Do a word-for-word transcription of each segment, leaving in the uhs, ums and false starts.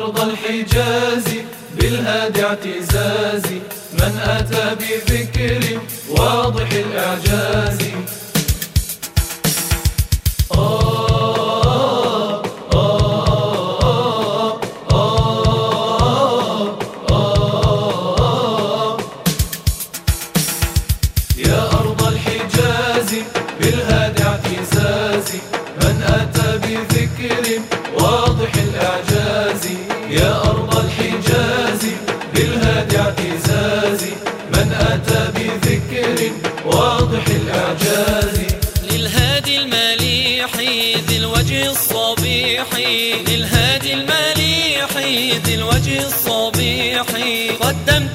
أرض الحجاز بالهادي اعتزازي، من أتى بذكر واضح الإعجاز. آه آه آه آه يا أرض الحجاز بالهادي اعتزازي، من أتى بذكر واضح الإعجاز. يا أرض الحجاز بالهادي اعتزازي، من أتى بذكر واضح الإعجاز. للهادي المليح ذي الوجه الصبيح، للهادي المليح ذي الوجه الصبيح، قدمت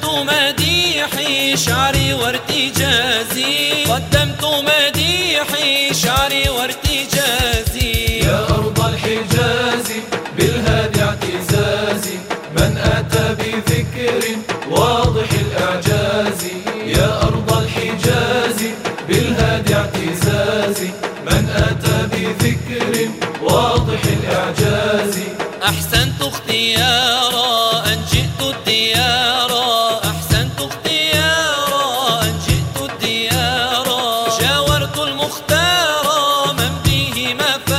مديحي شعري وارتجازي، قدمت مديحي شعري وارتجازي. يا أرض الحجاز بالهادي اعتزازي، من أتى بذكر واضح الإعجاز. يا أرض الحجاز بالهادي اعتزازي، من أتى بذكر واضح الإعجاز. أحسنت اختيارا أن جئت الديارا، أحسنت اختيارا أن جئت الديارا، شاورت المختار من به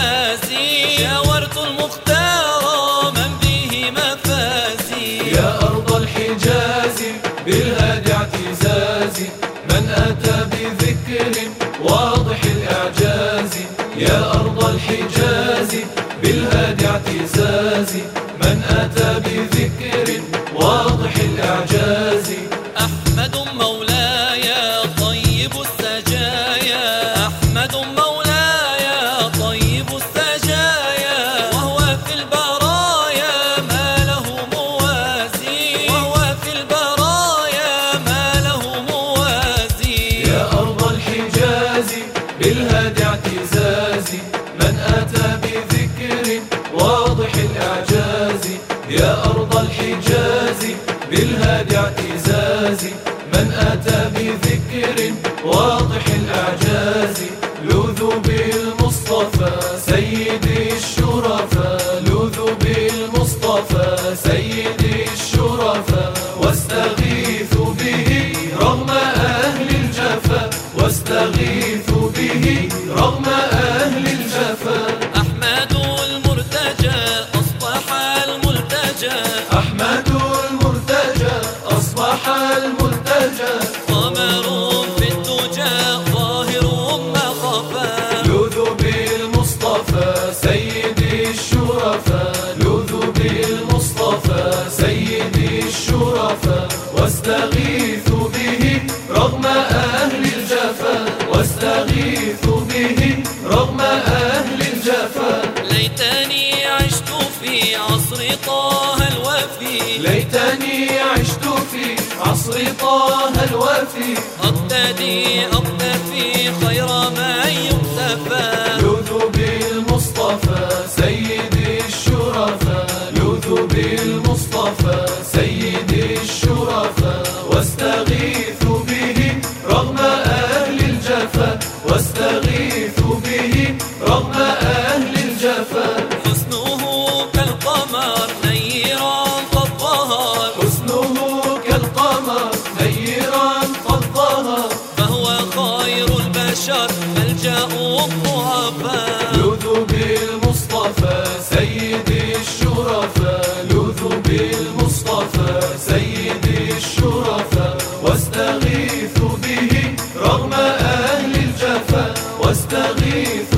مفازي، شاورت المختار من به مفازي. يا أرض الحجاز بالهادي اعتزازي، من أتى بذكر واضح الإعجاز. يا أرض الحجاز بالهادي اعتزازي، من أتى بذكر واضح الإعجاز. أحمد مولاي طيب السجايا، أحمد مولاي طيب السجايا، وهو في البرايا ما له موازي، وهو في البرايا ما له موازي. يا أرض الحجاز بالهادي اعتزازي، من أتى بذكر واضح الإعجاز. يا أرض الحجاز بالهادي اعتزازي، من أتى بذكر واضح الإعجاز. لوذوا بالمصطفى سيدي الشرفاء، لوذوا بالمصطفى سيدي الشرفاء، واستغيثوا به رغم أهل الجفا، واستغيثوا به رغم أهل الجفا. أحمد المرتجى أصبح الملتجى، أحمد المرتجى أصبح الملتجى، قمر في الدجى ظاهر ما خفى. لوذوا بالمصطفى سيدي الشرفاء، لوذوا بالمصطفى سيدي الشرفاء، واستغيثوا به رغم أهل الجفا، واستغيثوا به رغم أهل الجفا. ليتني عشت في عصر طه الوفي، ليتني عشت في عصر طه الوفي، أقتدي أقتفي خير من يقتفى. لوذوا بالمصطفى سيدي الشرفاء، لوذوا بالمصطفى سيدي الشرفاء، واستغيثوا به رغم أهل الجفا، واستغيثوا به رغم أهل الجفا. حسنه كالقمر نيرا قد ظهر، حسنه كالقمر نيرا قد ظهر، فهو خير البشر ملجأ الضعفاء. لوذوا بالمصطفى سيدي الشرفاء، لوذوا بالمصطفى سيدي الشرفاء، واستغيثوا به رغم أهل الجفا، واستغيثوا